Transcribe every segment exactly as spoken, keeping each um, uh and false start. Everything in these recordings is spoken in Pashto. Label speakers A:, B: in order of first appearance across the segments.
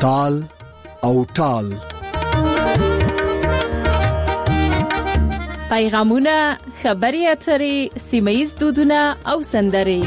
A: تال او ټال.
B: پیغامونه، خبري اترې، سیمه‌ییز دودونه او سندرې.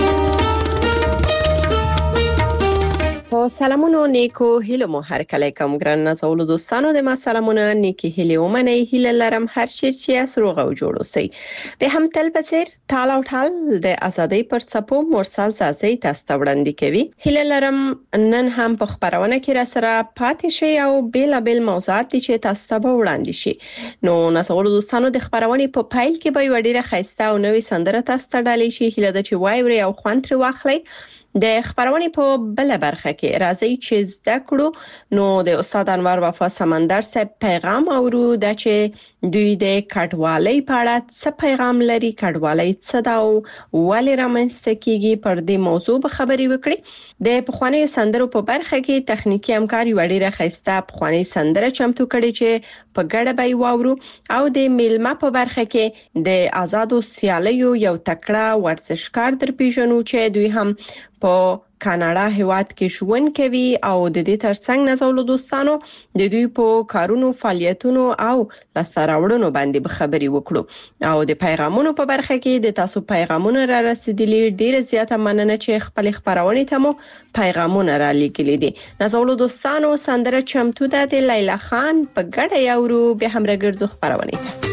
C: سلامونو، نیکو هیلو مو هر کله کوم ګران نازولو دوستانو د ما سلامونه، نیکی هیله ومنه، هیله لرم هر چی چې اسروغه او جوړ اوسئ. د هم تل بصیر تال او ټال د ازادۍ پر څپو مرسل زازي تاسو ته وړاندې کوي. هیله لرم نن هم په خبرونه کې را سره پاتې شي او بیل بیل موضوعات چې تاسو ته وړاندې شي. نو نازولو دوستانو د خبرونه په پایل کې به وړي راخسته او نوې سندره تاسو ته ډالې شي. هیله د چې وایوري او خوان تر واخلي. د خبرونه په بل برخه کې راځي چې زده کړو. نو د استاد انور وفا سمندر صاحب پیغام اورو د چې دوی د کډوالۍ په اړه څه پیغام لري، کډوالۍ څه دا او ولې رامنځته کیږي، پر دې موضوع به خبري وکړي. د پخوانی سندرو په برخه کې تخنیکی همکاري وړي راخسته پخوانی سندره چمتو کړي چې په ګډه به وورو. او د میلمه په برخه کې د آزادو سیالیو یو تکړه ورزشکار در پیژنو چې دوی هم په کاناډا هیواد کې ژوند کوي او د دې ترڅنګ نازولو دوستانو د دوی په کارونو، فعالیتونو او لاسراوړنو باندې به خبري وکړو. او د پیغامونو په برخه کې د تاسو پیغامونه را رسیدلي، ډیره زیاته مننه چې خپل خبرونه ته مو پیغامونه را لیکلي دي. نازولو دوستانو سندره چمتو ده د لیلا خان په ګډه یورو به هم راګرځو خبرونه ته.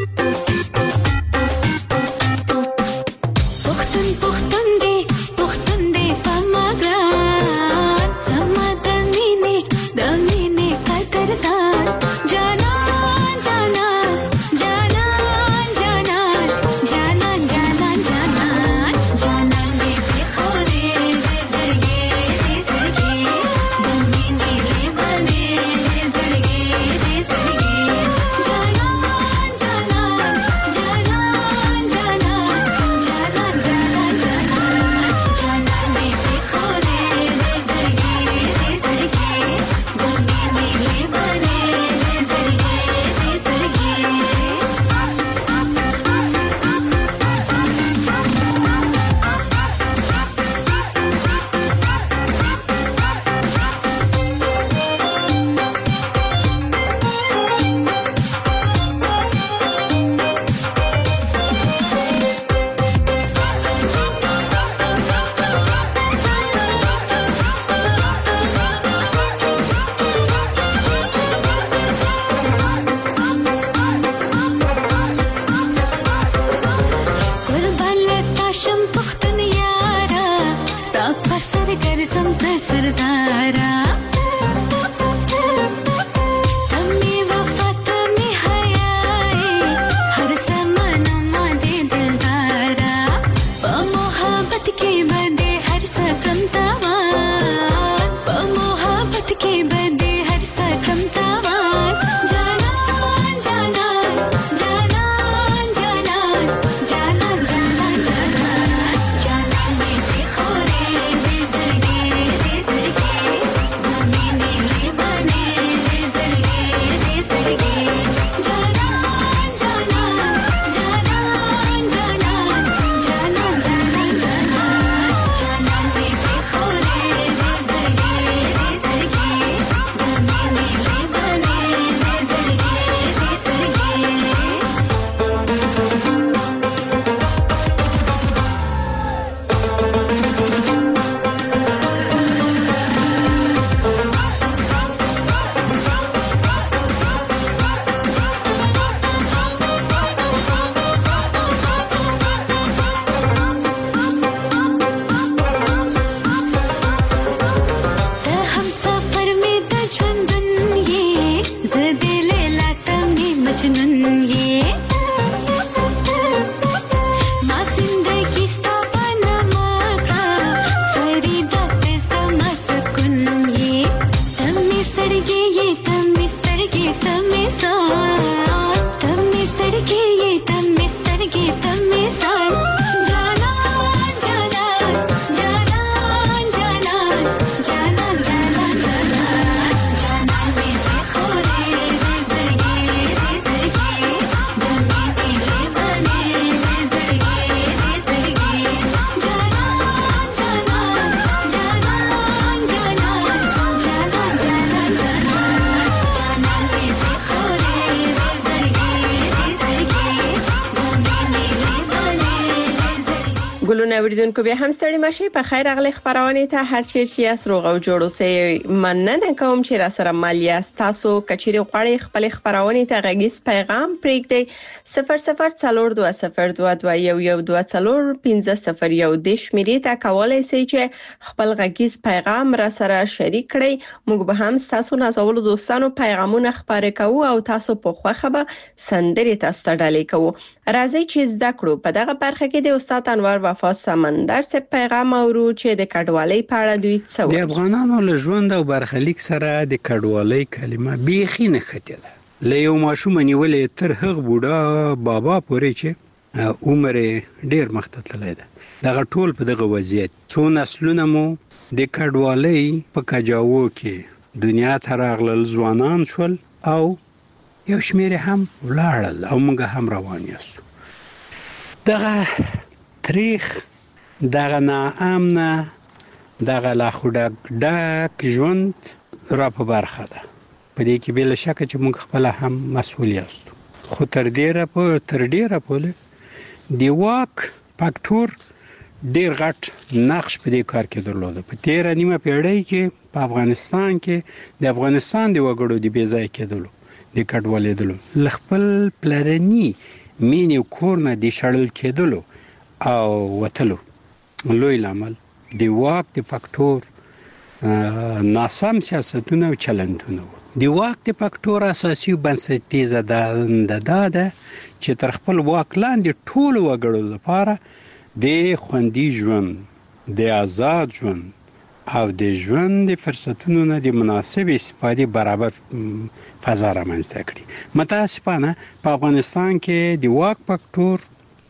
C: ګلونه اوریدونکو به هم ستړي مشي په خیر اغلی خبرونه ته هر چی چې اسروغ او جوړو سي مننه کوم چې را سره مالیا تاسو کچيري غړي خپل خبرونه ته غږیس پیغام پریږدي صفر صفر څلور دوه صفر دوه دوه یو یو دوه څلور پنځه صفر یو د شمیرې ته کولای سي چې خپل غږیس پیغام را سره شریک کړئ موږ به هم تاسو نازولو دوستانو پیغامونه خبرې کوو او تاسو په خوخه به سندري تاسو ته ډالۍ کوو راځي چې زده کړو په دغه برخه کې د استاد انور وفا سمندر څخه پیغام اورو چې د کډوالۍ په اړه دوی څه وایي.
D: د افغانانو له ژوند او برخلیک سره د کډوالۍ کلمه بیخي نه خته ده. له یو ماشوم نیولې تر هغه بوډا بابا پورې چې عمر ډیر مخته تللی ده. دغه ټول په دغه وضعیت څو نسلونه مو د کډوالۍ په کجاوو کې دنیا ته راغلل ځوانان شول او یو شمیر هم ولاړل او موږ هم روان یاستو. دغه تاریخ دغه ناامنه دغه لا خډک ډک ژوند را په برخه ده. په دې کې بل شک چې موږ خپل هم مسؤل یاستو. خو تر ډیره په تر ډیره په دی واک فاکتور ډیر غټ نقش په دې کار کې درلود. په تیر نیمه پیړۍ کې په افغانستان کې د افغانستان د وګړو د بیځای کېدلو د کډوالېدلو لخپل پلرني مینې کورنه د شړل کېدلو او وتلو لوی لامل د واک د فاکتور ناسم سیاستونه او چلندونه. د واک د فاکتور اساسي بنسټیزه ده ده چې تر خپل واک لاندې ټول وګړو لپاره د خوندي ژوند د آزاد ژوند او د ژوند د فرصتونو نه د مناسب استفادې برابر فضا رامنځته کړي. متاسفانه په افغانستان کې د واک فاکتور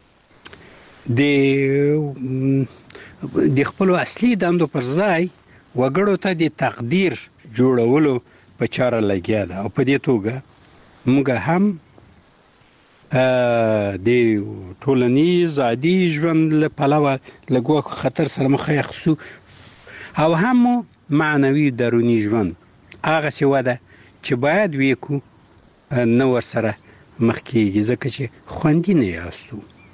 D: د د خپل اصلي دندو پر ځای وګړو ته د تقدیر جوړولو په چاره لګیا ده او په دې توګه موږ هم د ټولنیز عادي ژوند له پلوه لګو خطر سره مخ یخسو او هم معنوي درونی ژوند هغه څه وده چې باید وکړو نو ور سره مخ کېږي ځکه چې خوندي نه یاستو.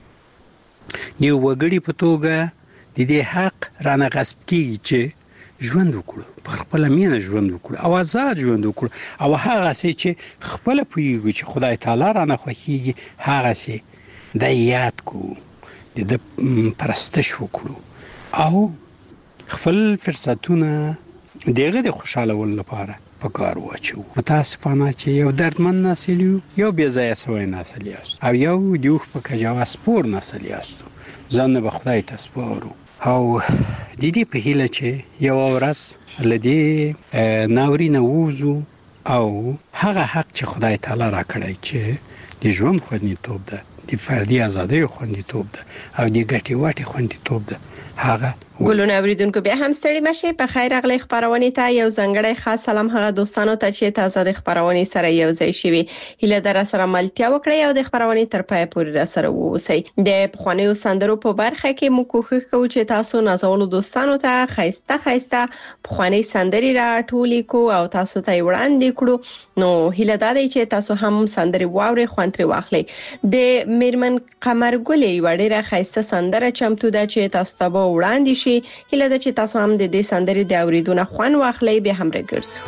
D: یو وګړي په توګه د دې حق رانه غصب کېږي چې ژوند وکړو په خپل مینه ژوند وکړو او آزاد ژوند وکړو او هغه څه چې خپل پویږي چې خدای تعالی رانه خوښيږي هغه څه د یاد کو د پرستش وکړو او خپل فرصتونه دغه د خوشاله ول لپاره په کار واچو. متاسفانه چې یو دردمن نسل یو بې ځایه سوی نسل یاست او یو دیوخ په کجاوه سپور نسل یاست. ځان به خدای ته سپارو او د دې په هیله چې یو ورځ لدی ناورینه ووزو او هغه حق چې خدای تعالی را کړی چې د ژوند خوندیتوب ده د فردي ازادۍ خوندیتوب ده او د ګټې واټې خوندیتوب ده هغه
C: ګلونه اوریدونکو بیا هم ستړي مشي په خیر اغلی خبرونه ته یو ځنګړی خاص سلام هغه دوستانو ته چې تازه د خبرونه سره یو ځای شوي هله در سره ملتیا وکړي او د خبرونه تر پای پورې را سره ووسی. د پخوانیو سندرو په برخه کې موږ کوښښ کوو چې تاسو نازولو دوستانو ته خایسته خایسته پخوانی سندري را ټولې کو او تاسو ته وړاندې کړو. نو هله دا دی چې تاسو هم سندري واوري خوانتري واخلي. د میرمن قمرګلې وړه خایسته سندره چمتو ده چې تاسو ته وړاندې هله د چې تاسو هم د دې سندري د اوریدونه خوان واخلئ به هم راګرځو.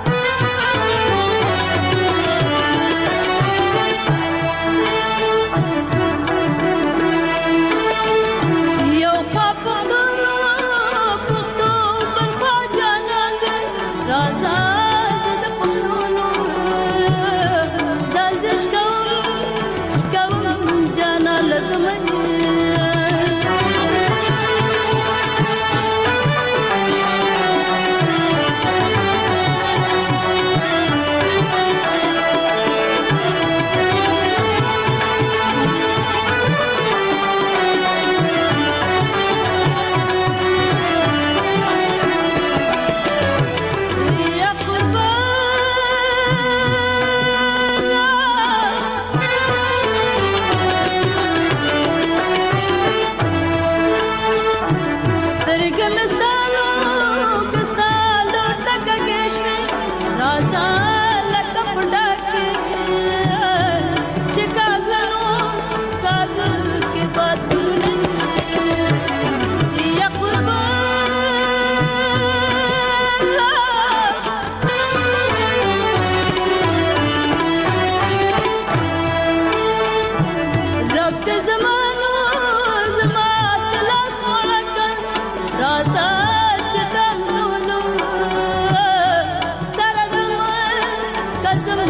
E: Thank you.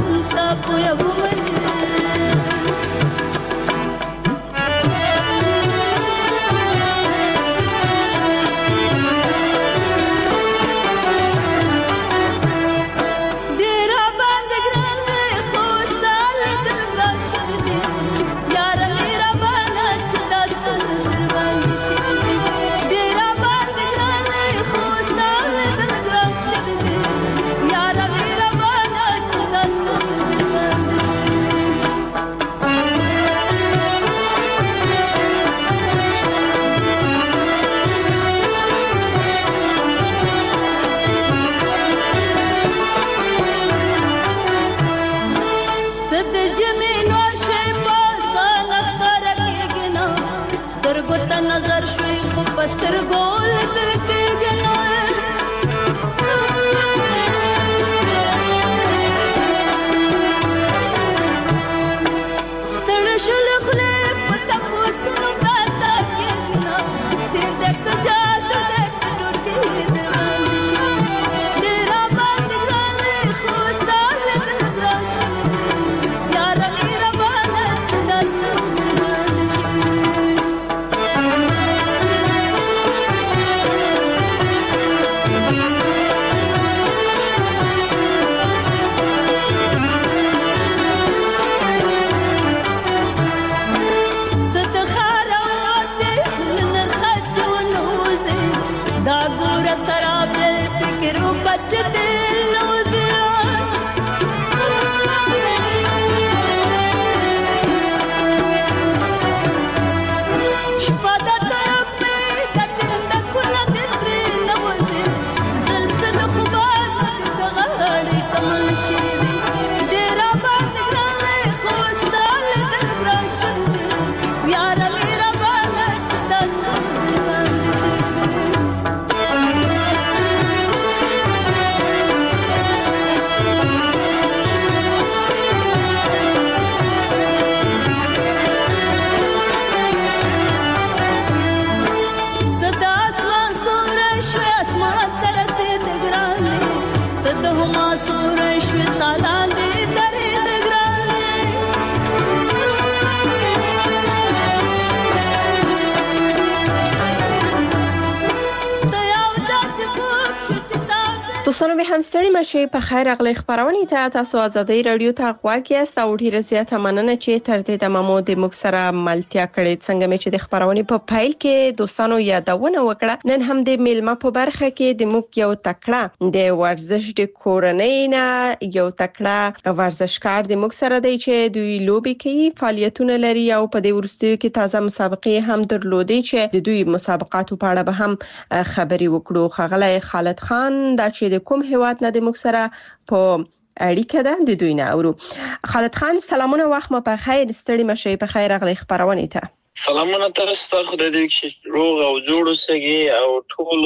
C: دوستانو به همستړي مشه په خیر اغلی خبرونه ته تاسو ازادي رادیو ته غواګی است او ډیره زیاته مننه چې تر دې د مامو د مک سره ملتیا کړې څنګه مې چې د خبرونه په پایل کې دوستانو یادونه وکړه نن هم د میلمه په برخه کې د مک یو تکړه د ورزش د کورنۍ نه یو تکړه ورزشکار د مک سره دی چې دوی لوبي کوي فعالیتونه لري او په دې ورستیو کې تازه مسابقې هم درلودي چې د دوی مسابقاتو په اړه به هم خبري وکړو خغلی خالد خان دا چې کوم هیواد نه د مک سره په اړیکه ده د دوی نه اورو. خالد خان سلامونه وخت ما په خیر ستړي مشه په خیر اغلی خبرونه ته.
E: سلامونه تاسو ته خدای دې چې روغ او جوړ اوسئ او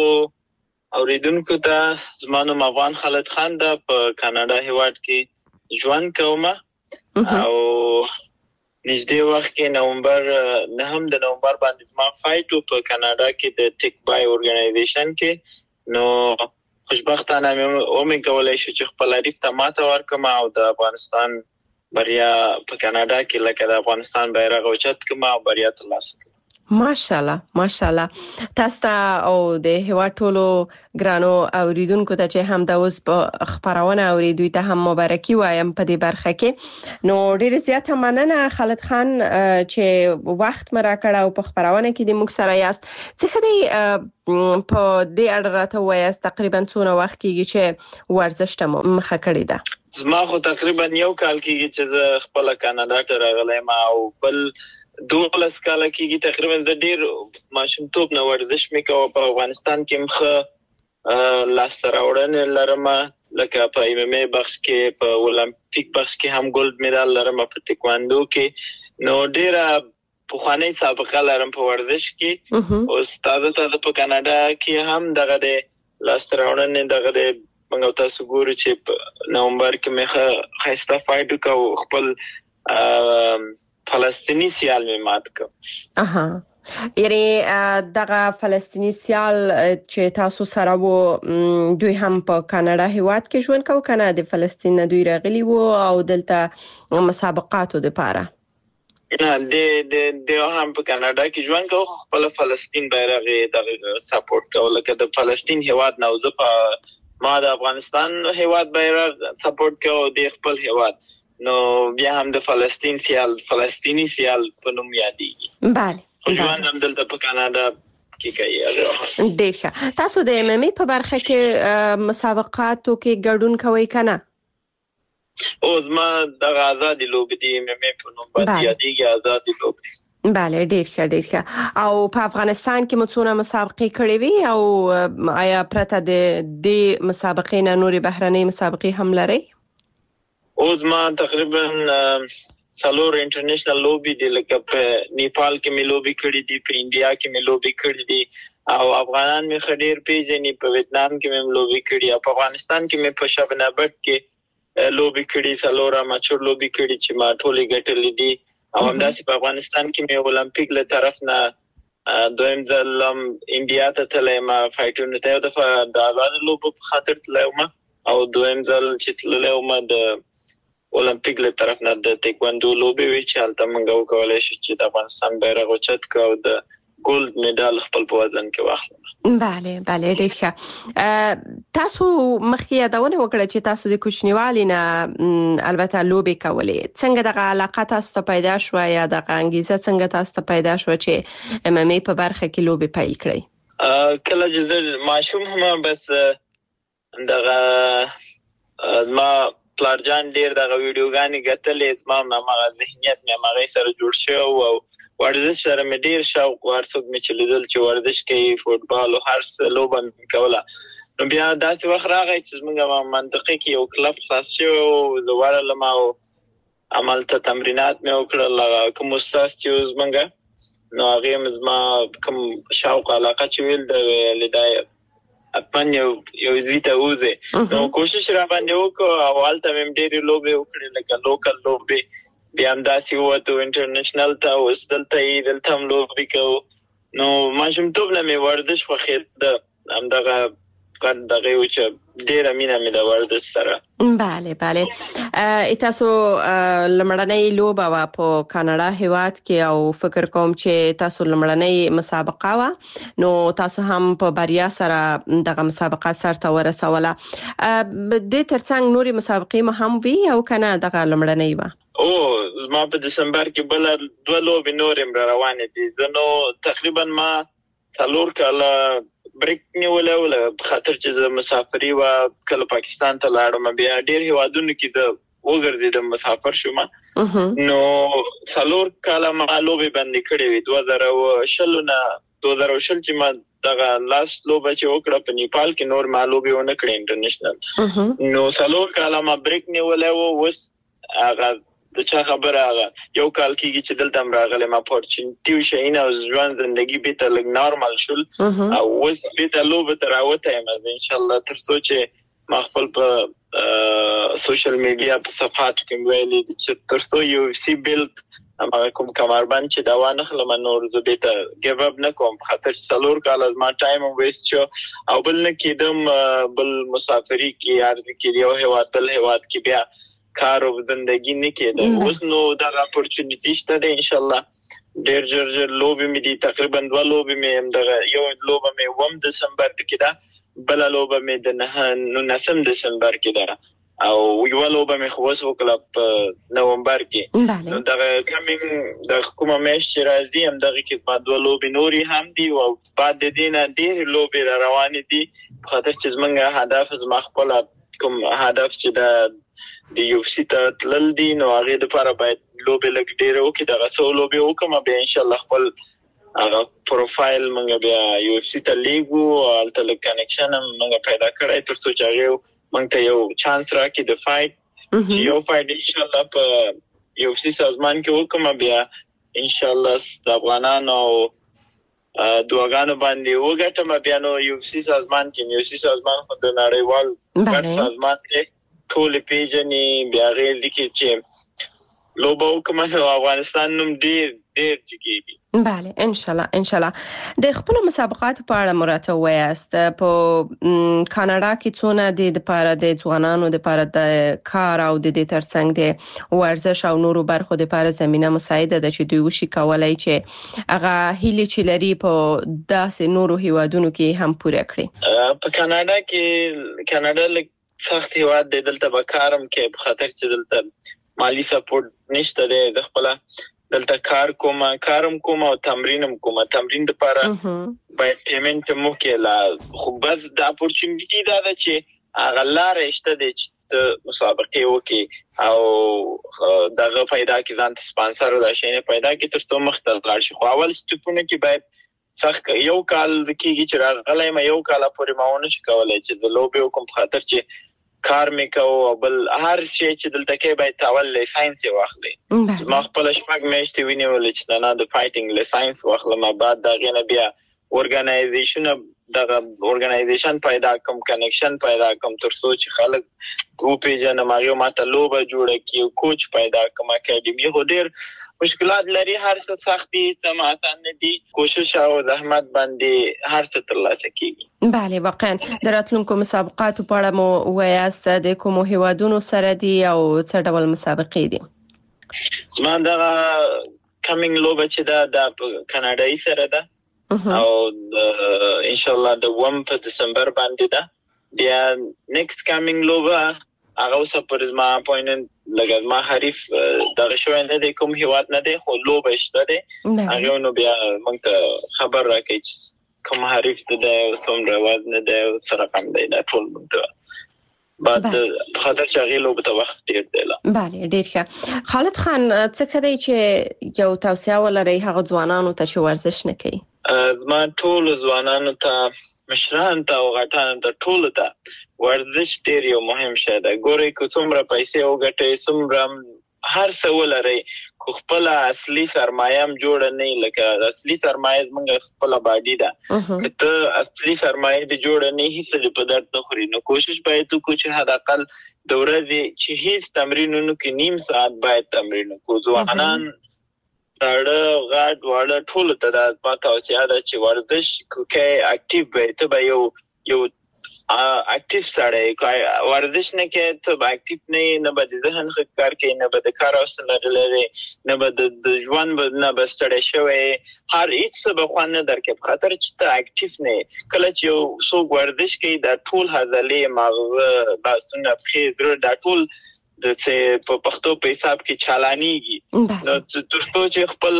E: ټول اوریدونکو ته زمانو افغان خالد خان دا په کاناډا هیواد کې ژوند کوم او نږدې وخت کې نومبر نه هم د نومبر باندې ما فایټو په کاناډا کې د ټیک بای اورګنایزیشن کې نو خوشبختانه مې امید کولای شو چې خپل اړیک ته ماته ورکم او د افغانستان بریا په کاناډا کې لکه د افغانستان بیرغ اوچت کما او بریا ترلاسه کړم.
C: ماشاءالله ماشاءالله تاسو او د هوا ټولو ګرانو اوریدونکو ته چې هم د اوس په خبرونه اوریدوي ته هم مبارکي وایم په دې برخه کې نو ډیر زیاته مننه خالد خان چې وخت مرا کړ او په خبرونه کې د مک سره یاست څه خدي په دې اړه راته وایي تقریبا څونه وخت کېږي چې ورزش ته مخه کړی ده؟
E: زما خو تقریبا یو کال کېږي چې زه خپل کاناډا ته راغلم او بل دولس کال کېږي تقریبا د ډیر ماشومتوب نه ورزش میکاو په افغانستان کې مخه لاس راوړنه لرم لکه په ایم ام ای بخش کې په اولمپیک بخش کې هم ګولډ مډال لرم په ټیکواندو کې نو ډیره په خوانی سابقه لرم په ورزش کې او استاد ته په کاناډا کې هم دغه د لاس راوړنه دغه د موږ تاسو ګورو چې په نومبر کې مخه خاصه فایټ وکاو خپل فلسطینی سیال می مات کو.
C: اها یعنی دغه فلسطینی سیال چې تاسو سره وو دوی هم په کاناډا هیواد کې ژوند کوي کنه د فلسطین نه دوی راغلي وو او دلته مسابقاتو لپاره
E: نه د د د هم په کاناډا کې ژوند کوي خپل فلسطین بیرغ د سپورټ کوي لکه د فلسطین هیواد نه زه په ما د افغانستان هیواد بیرغ سپورټ کوي د خپل هیواد نو بیا هم د فلسطین سیال فلسطینی سیال په نوم یادېږي.
C: بله
E: ژوند هم دلته په کاناډا کې کوي.
C: ډېر ښه. تاسو د ام ام ای په برخه کې مسابقاتو کې ګډون کوئ کنه؟
E: او زما د آزادي لوبې دی ام ام ای په نوم باندې یادېږي آزادي لوبې.
C: بله ډېر ښه ډېر ښه. او په افغانستان کې مو څونه مسابقې کړې وي او آیا پرته د دې مسابقې نه نورې بهرنۍ مسابقې هم لرئ؟
E: او زما تقریبا سالور انټرنیشنل لوبي دی لکه په نیپال کې مې لوبي کړې دي په انډیا کې مې لوبي کړې دي او افغانان مې خډیر پیژنې په ویتنام کې مې لوبي کړې او په افغانستان کې مې په شبنابټ کې لوبي کړې سالور اماچور لوبي کړې چې ما ټولې ګټلې دي او همداسې په افغانستان کې مې اولمپیک له طرف نه دویم ځل انډیا ته تللی ما فایټونو ته یو دفعه د آزادو لوبو په خاطر تللی وم او دویم ځل چې تللی وم د اولمپیک له طرف نه د تایکواندو لوبې وی چې هلته موږ وکولای شو چې د افغانستان بیرغ اوچت کړو او د ګولډ میډال خپل په وزن کې واخلم.
C: بله بله ډېر ښه. تاسو مخکې یادونه وکړه چې تاسو د کوچنیوالي نه البته لوبې کولې. څنګه دغه علاقه تاسو ته پیدا شو یا دغه انګیزه څنګه تاسو ته پیدا شو چې ام ام ای په برخه کې لوبې پیل کړئ؟
E: کله چې ماشوم هم بس دغه ما پلار جان ډیر دغه ویډیوګانې ګټلې زما هغه ذهنیت مې هغه سره جوړ شو او ورزش سره مې ډیر شوق ورڅوک مې چې لیدل چې ورزش کوي فوټبال او هر څه لوبه مې کوله نو بیا داسې وخت راغی چې زموږ منطقه کې یو کلب خلاص شو او زه ورغلم او عملته تمرینات مې وکړل کوم استاد چې زموږ نو هغه مې زما کوم شوق علاقه چې ویل د لیدای اپن یو یو زیته وځي نو کوشش را باندې وکړ او حالت مې ډېری لوبې وکړې لکه لوکل لوبې بیا هم داسې وته انټرنیشنل ته اوس دلته یې دلته هم لوبې کوو نو ماشومتوب نه مې ورزش خوښېده همدغه دغه یو چې ډېره مینه مې د ورزش سره.
C: بله بله. تاسو لمړنۍ لوبه وه په کاناډا هیواد کې او فکر کوم چې تاسو لمړنۍ مسابقه وه نو تاسو هم په بریا سره دغه مسابقه سرته ورسوله. د ترڅنګ نورې مسابقې مو هم وي او کنه دغه لمړنۍ وه؟
E: او زما په دسمبر کې بل دوه لوبې نورې را روانې دي زه نو تقریبا ما څلور کاله بریک نیولې ولا په خاطر چې زه مسافري و کله پاکستان ته لاړم بیا ډېر هیوادونو کې د وګرځیدم مسافر شوم نو څلور کاله ما لوبې باندې کړې وې دوه زره شل نه دوه زره شل چې ما دغه لاست لوبه چې وکړه په نیپال کې نور ما لوبې ونه کړې انټرنیشنل نو څلور کاله ما بریک نیولې و وس هغه د چا خبره هغه یو کال کېږي چې دلته هم راغلی ما اپورچونټي وشي او ژوند زندگی بیرته لږ نارمل شول او اوس بیرته لوبې ته راوتی یم انشاءالله تر څو چې ما خپل په سوشل میډیا په صفحاتو کې مې ویلي دي چې تر څو یو اف سی بیلټ هماغه کوم کمربند چې دا وانخلم نور زه بیرته ګیو اپ نه کوم په خاطر چې څلور کاله زما ټایم هم ویسټ شو او بل نه کېدم بل مسافري کې عرض کې یو هیواد بل هیواد کې بیا کار او زندگی نه کېده اوس نو دا اپورچونټی شته ده ان شاء الله ډېر ژر ژر لوبې مې دي تقریبا دوه لوبې مې هم دغه یو لوبه مې وم دسمبر کې ده بل لوبه مې د نه نسم دسمبر کې ده او یو لوبه مې خو وسو کلب نومبر کې نو دغه کمینګ د کومه مېش چې راځي هم دغه کې ما دوه لوبې نوري هم دي او بعد د دې نه ډېر لوبې را روانې دي په خاطر چې زمونږ هدف زما خپل کوم هدف چې د د یو سی ته تلل دي نو هغه د لپاره باید لوبې لګ ډېر وکړي دغه څو لوبې وکم بیا ان شاء الله خپل هغه پروفایل موږ بیا یو سی ته لیګو او تل کنیکشن موږ پیدا کړای تر څو چې هغه موږ ته یو چانس راکړي د فایټ یو فایټ ان شاء الله په یو سی سازمان کې وکم بیا ان شاء الله د افغانانو دواګانو باندې وګټم بیا نو یو سی سازمان کې یو سی سازمان خو د نړیوال ګډ سازمان دی ټول پیژنې بیا غیر دي کې چې لوبه وکم نو افغانستان نوم ډېر ډیر جګیږي.
C: بله ان شاء الله ان شاء الله. د خپل مسابقات په اړه مراته وایست په کاناډا کې څونه د لپاره د ځوانانو د لپاره د کار او د دې ترڅنګ د ورزش او نورو برخو د لپاره زمينه مساعده ده چې دوی وشي کولای چې هغه هیله چې لري په داسې نورو هیوادونو کې هم پوره کړي.
E: په کاناډا کې کاناډا لږ سخت هیواد دی، دلته به کارم کې په خاطر چې دلته مالی سپورټ نشته دی. د خپل دلته کار کوم کارم کوم او تمرینم کوم. تمرین لپاره باید پیمنٹ مو کې خو بس د اپورچونټی دا ده چې هغه لارې شته د چې مسابقه وکي او دغه پیدا کې ځان سپانسر ولا شي نه پیدا کې تر څو مخته لاړ شي. خو اول سټپونه کې باید سخت یو کال کېږي چې راغلی ما یو کال پورې ماونه شي کولای چې د لوبي کوم خاطر چې کار میکاو او بل هر شي چې دلته کې باید اول لایسنس واخلي. ما خپل شپږ میاشتې ونیول چې نه د فایټینګ لایسنس واخلم. بعد دا غنه بیا اورګنایزیشن دغه اورګنایزیشن پیدا کوم کنیکشن پیدا کوم تر څو چې خلک ګروپ یې نه ماغه ماته لوبه جوړه کیو کوچ پیدا کوم اکیډمي هو ډیر مشکلات لري. هر څه سختي سماتان نه دي، کوشش او زحمت باندې هر څه ترلاسه کیږي.
C: بله واقعا د راتلونکو مسابقاتو په اړه مو وایاست د کوم هیوادونو سره دي او څه ډول مسابقې دي؟
E: زما دا کمینګ لوبه چې دا د کاناډایي سره ده او ان شاء الله د وم په دسمبر باندې ده. بیا نیکست کمینګ لوبه هغه اوس پر ما اپوینټمنت لګا ما حریف دغه شوی نه دی، کوم هیواد نه دی خو لوبه شته دی. هغه نو بیا موږ ته خبر راکړي چې کوم حریف ته څومره وزن دی سره کم دی دا ټول موږ بعد خاطر چې هغه لوبه ته وخت ډیر دی.
C: بله ډیر ښه. خالد خان څه کوي چې یو توصیه ولري هغه ځوانانو ته چې ورزش نه کوي؟
E: زما ټول ځوانانو ته مشران ته او غټان ته ټول ته ورزش ډیر یو مهم شی دی. ګورئ که څومره پیسې وګټئ څومره هر څه ولرئ خو خپل اصلي سرمایه هم جوړ نه لکه اصلي سرمایه موږ خپل باډي ده. که ته اصلي سرمایه دې جوړ نه هیڅ په درد نه خوري. نو کوشش باید وکړو چې حد اقل د ورځې چې هیڅ تمرینونو کې نیم ساعت باید تمرین وکړو. ځوانان ساړه غاټ واړه ټول ته دا پاتې او چې دا چې ورزش کوکه اکټیو وي ته به یو یو اکټیو سره ورزش نه کې ته به اکټیو نه نه به ذهن ښه کار کوي نه به د کار اوسه لري نه به د ژوند نه به ستړی شوی هر هیڅ څه به خوان نه درکې په خاطر چې ته اکټیو نه کله چې یو څوک ورزش کوي دا ټول هاضلې مغز باسونه خې در دا ټول د څه په پښتو په حساب کې چالانيږي. نو ترڅو چې خپل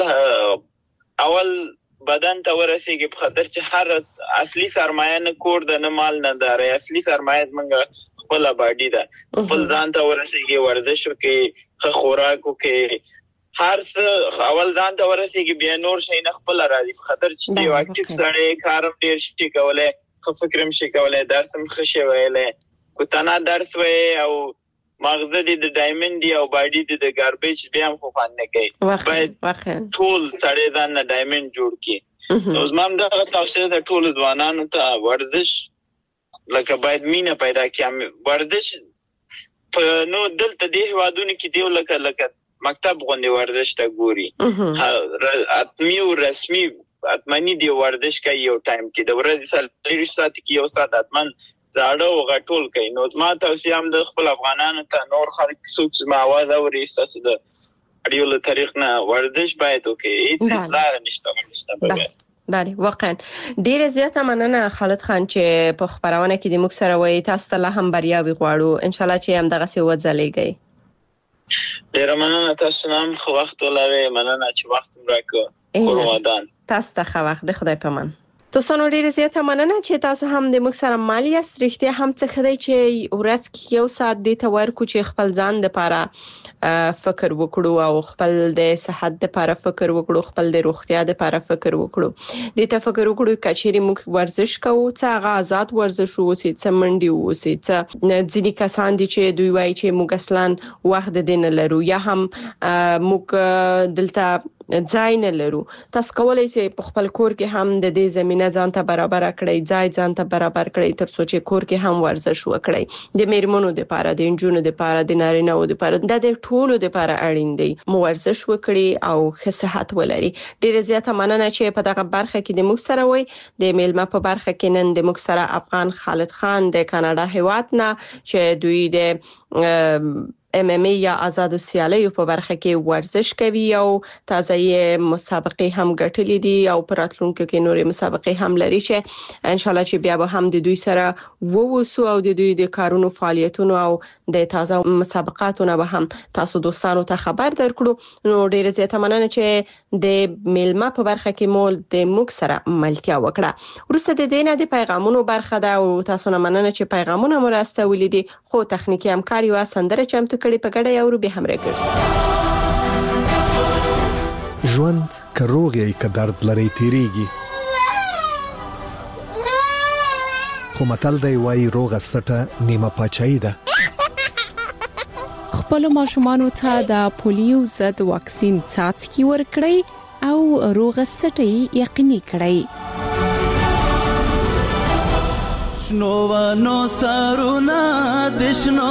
E: اول بدن ته ورسیږي په خاطر چې هر اصلي سرمایه نه کور د نه مال نه داري اصلي سرمایه موږ خپل باډي ده خپل ځان ته ورسیږي ورزش وکي ښه خوراک وکي هر څه اول ځان ته ورسیږي بیا نور شي نه خپل راځي په خاطر چې یو اکټیو سړی کارم ډیر شي کولای خو فکرم شي کولای درس هم ښه شي ویلې کو تنا درس وې او مغز دې د ډایمنډ دی او باډي دې د ګاربیج بیا هم خو فان نه کوي. باید ټول سړی ځان نه ډایمنډ جوړ کړي. نو زمام دا توصیه ده ټول ځوانانو ته ورزش لکه باید مینه پیدا کړي. ورزش په نو دلته د هیوادونو کې دی لکه لکه مکتب غونډه ورزش ته ګوري اتمی او رسمي اتمنی دی ورزش کوي یو ټایم کې د ورځې سره ساعت کې یو ساعت اتمن زاړه او غټول کوي. نو ما توصیه هم د خپل افغانانو ته نور خلک څوک چې ما आवाज اوري ستاسو د اړیو له طریق نه ورزش باید وکړي. هیڅ لار نشته نشته.
C: بله واقعا ډیره زیاته مننه خالد خان چې په خبرونه کې د موږ سره وایي. تاسو ته لا هم بریا وغواړو ان شاء الله چې هم دغه څه وځلېږي.
E: ډیره مننه تاسو نام خو وخت ولرئ. مننه چې وخت راکړ. قربان
C: تاسو ته خو وخت د خدای په امان. تاسو ډیره زیاته مننه چې تاسو هم د موږ سره مالي استریختیا هم څه خدای چې ورځ کې یو ساعت د تور کو چې خپل ځان د لپاره فکر وکړو او خپل د صحت لپاره فکر وکړو خپل د روغتیا لپاره فکر وکړو. د ته فکر وکړو کچېری موږ ورزش کوو څه هغه آزاد ورزش ووسی څه منډي ووسی څه ځینی کسان دي چې دوی وایي چې موږ اصلا وخت د دین لرو یا هم موږ دلته ځای نه لرو. تاسو کولای شئ په خپل کور کې هم د دې زمينه ځان ته برابر کړئ، ځای ځان ته برابر کړئ تر څو چې کور کې هم ورزش وکړئ. د میرمنو لپاره، د انجونو لپاره، د نارینه‌و لپاره د ټولو لپاره اړین دی مو ورزش وکړي او ښه صحت ولري. ډیره زیاته مننه چې په دغه برخه کې د موږ سره وي. د میلمه په برخه کې نن د موږ سره افغان خالد خان د کاناډا هیواد نه چې دوی د ام ام ای یا آزاد سیالیو په برخه کې ورزش کوي او تازه یې مسابقې هم ګټلې دي او پراتلونکو کې نورې مسابقې هم لري چې ان شاء الله چې بیا به هم د دوی سره ووسو او د دوی د کارونو فعالیتونو او د تازه مسابقاتو نه به هم تاسو دوستانو ته خبر درکړو. نو ډیره زیاته مننه چې د میلمه په برخه کې مول د موږ سره ملتیا وکړه. ورسته د دینه د پیغامونو برخه ده او تاسو نه مننه چې پیغامونه مو راستولې دي، خو تخنیکی همکاري او سندره چمتو کړي په ګډه یو به هم راګرځي.
A: ژوند کروغي ک درد لري تیریږي، خو متل دی وای روغه سټه نیمه پاچای ده.
B: خپل ماشومانو ته د پولیو ضد واکسین څاڅکي ورکړئ او روغه سټه یقیني کړئ.
F: شنو ونو سرونا دشنو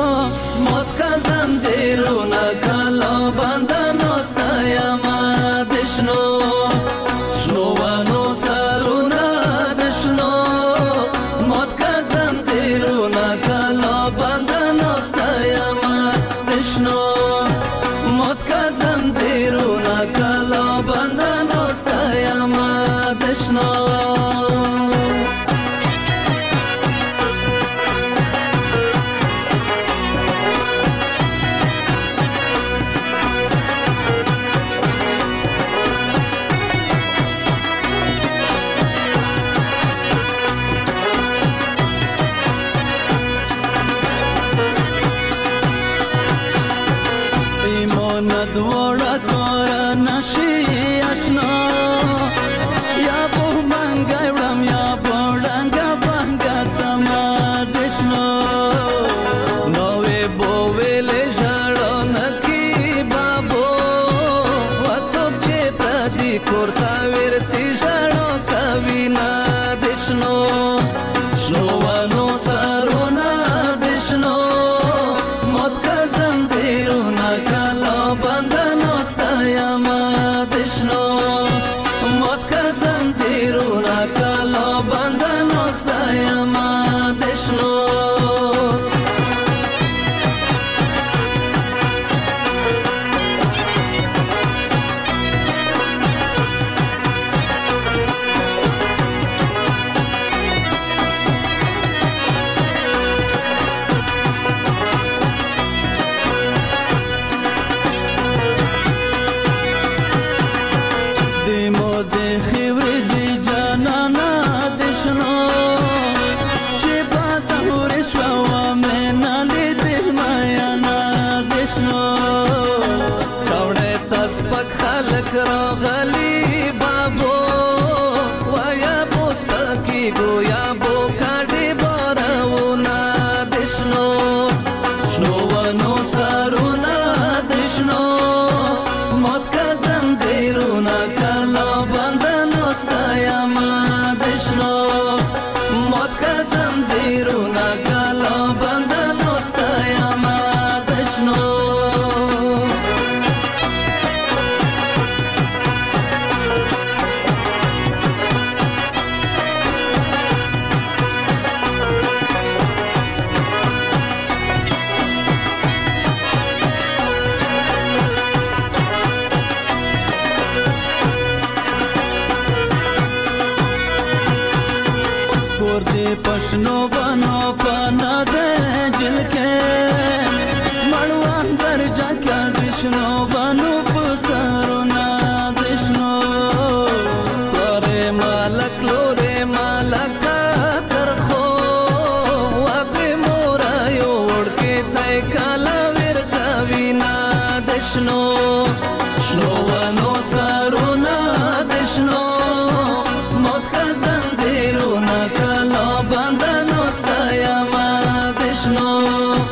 F: موت کا زنجیرونا کلا بندنو ستایما دشنو شنو ونو سرونا دشنو موت کا زنجیرونا کلا بندنو ستایما دشنو موت کا زنجیرونا کلا بندنو ستایما دشنو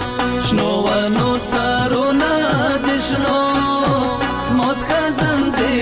F: شنو ونو سرونا دشنو موت کا زنجیر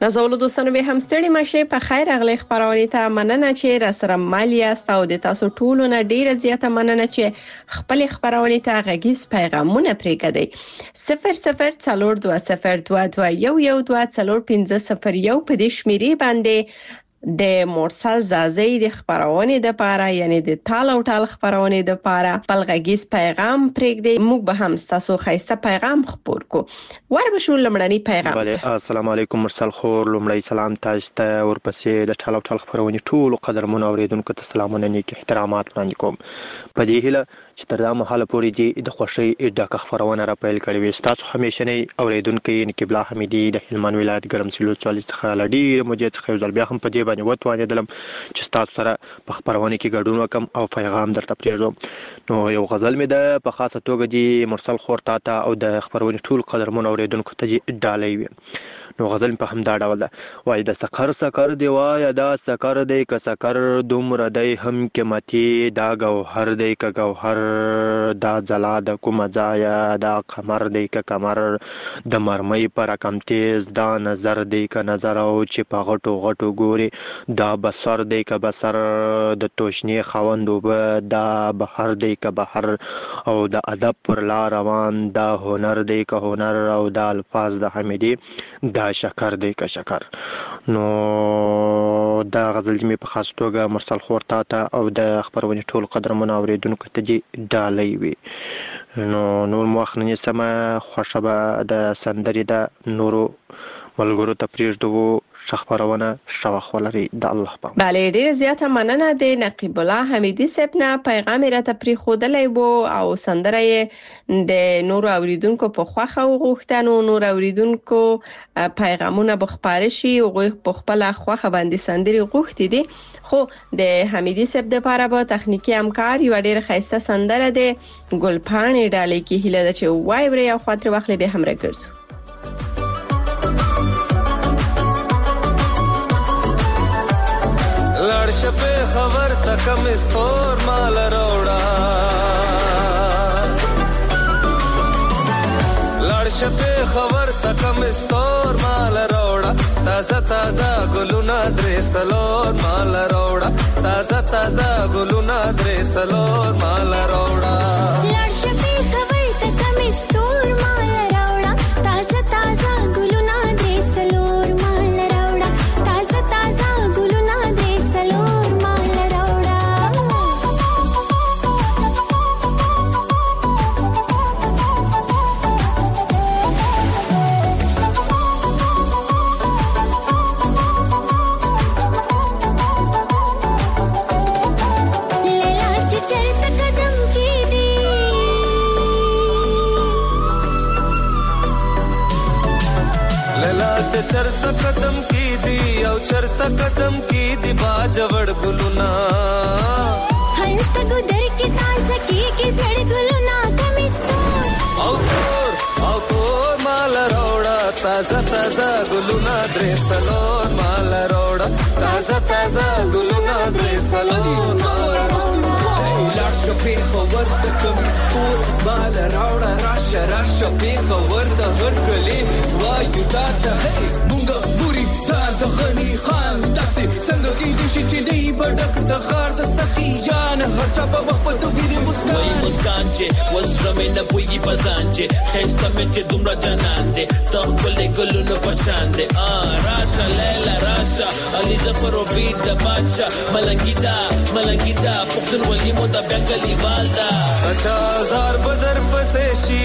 C: نازولو دوستانو به هم ستړي مشه په خیر اغلی خبرونه ته مننه چې را سره مال یاست او د تاسو ټولو نه ډیره زیاته مننه چې خپل خبرونه ته غږیز پیغامونه پرېږدئ صفر صفر څلور دوه صفر دوه دوه یو یو دوه څلور پنځه صفر یو په دې شمیرې باندې د مرسل زازی د خبرونه د پاره یعنی د تال او ټال خبرونه د پاره بل غږیز پیغام پرېږدئ موږ به هم تاسو خیسته پیغام خبر کو ور به شو لمړنی پیغام
G: بله السلام علیکم مرسل خور لمړی سلام تاسو ته ورپسې د ټال او ټال خبرونه ټول قدرمن اوریدونکو ته سلامونه نیک احترامات وړاندې کوم په دې هیله چې تر دا مهاله پورې دي د خوشي ډاکه خبرونه را پیل کړې وي تاسو همیشه نه اوریدونکو یې نقبلا حمیدی د هلمند ولایت ګرمسلو چالیس څخه لډیر مجید څخه ځل بیا هم په دې باندې وتوانې دلم چې تاسو سره په خبرونه کې ګډون وکم او پیغام درته پرېږدم نو یو غزل مې د په خاصه توګه دی مرسل خور تا او د خبرونه ټول قدرمن اوریدونکو ته ډالۍ وي نو غزل په همدا ډول ده وای د سکر سکر دی وای دا سکر دی ک سکر دومره دی هم قیمتي دا گوهر دی ک گوهر دا زلا د کوم ځای دا قمر دی ک قمر د مرمۍ پر کم تیز دا نظر دی ک نظر او چې په غټو غټو ګوري دا بصر دی ک بصر د توشنی خوندو به دا بحر دی ک بحر او د ادب پر لا روان دا هنر دی ک هنر او دا الفاظ د حمیدی دا شکر دی که شکر نو دا غزل می په خاص توګه مرسل خور تا او د خبرونه ټول قدرمن اوریدونکو ته دی ډالۍ وي نو نور مخننی سم خوشبه د سندري د نورو ملګرو ته پریږدو شخبرونه شوخ ولري د الله په
C: بله ډیره زیاته مننه د نقیب الله حمیدی صاحب نه پیغام را ته پری خودلای وو او سندره د نور اوریدونکو په خوخه او غوښتنو نور اوریدونکو پیغامونه بخپارشي او په خپل خوخه باندې سندري غوښتي دي خو د حمیدی صاحب د لپاره به تخنیکی همکار یو ډیره خاصه سندره د ګلپانې ډالۍ کې هله د چې وای بری او خاطر واخلې به هم راګرځو
F: لړ شپه خبر تکم استور مال روړا لړ شپه خبر تکم استور مال روړا تازه تازه ګلونه درې سلور مال روړا تازه تازه ګلونه درې سلور مال روړا
H: لړ شپه خبر تکم استور مال روړا تازه تازه ګلونه درې سلور مال روړا تازه تازه ګلونه
F: چرته قدم کی دی او چرته قدم کی دی باجوړ ګلونا
H: هلته ګدر کې تازه کی کی زړ ګلونا کمستور
F: او تور او تور مال روړا تازه تازه ګلونا درې سلور مال روړا تازه تازه ګلونا درې سلور
I: لړ شپې خبر د کمستور مال راوړه راشه راشه په خبر د هر کلی وایو دا ته مونږ نوري دا د غني خان تاسو څنګه کې دي چې دی بډک د خار د سخی جان هر چا په وخت په ویری مسکان
J: وای مسکان چې وسره مې نه پوي پسان چې خسته مې چې دومره جنان دي تخپل ګلونو پشان دي ا راشه لیلا راشه علي ظفر او بیت د بادشاہ ملنګیدا ملنګیدا پختون ولي مو د بنگلي والدا
F: پچاس هزار بدر پسې شي